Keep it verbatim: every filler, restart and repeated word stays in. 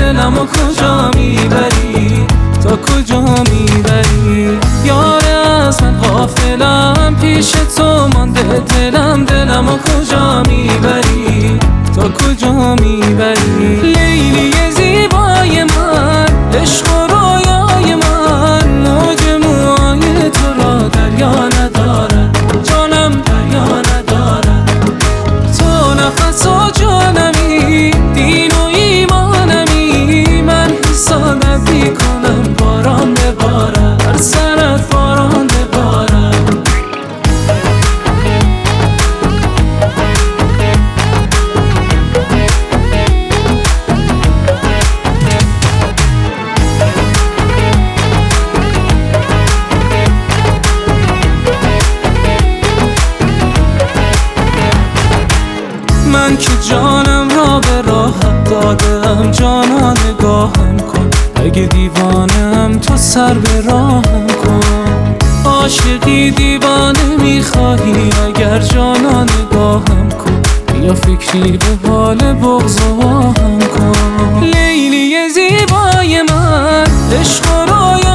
دلمو کجا میبری، تا کجا میبری؟ یاره از من غافلم، پیش تو مانده دلم، دلمو کجا میبری، تا کجا میبری؟ لیلی زیبای من، عشق و رویای من، موج موهای تو را دریا ندارد، جانم دریا ندارد. تو نفس و جانمی، دین و ایمانمی، من حسادت میکنم باران ببارد، هر سرت باران ببارد. من که جانم را به راحت دادم، جانا نگاهم کن، اگه دیوانم تو سر به راهم کن. عاشقی دیوانه میخواهی، اگر جانا نگاهم کن، یا فکری به بال بغض و آهم کن. لیلی زیبای من، عشق و رویا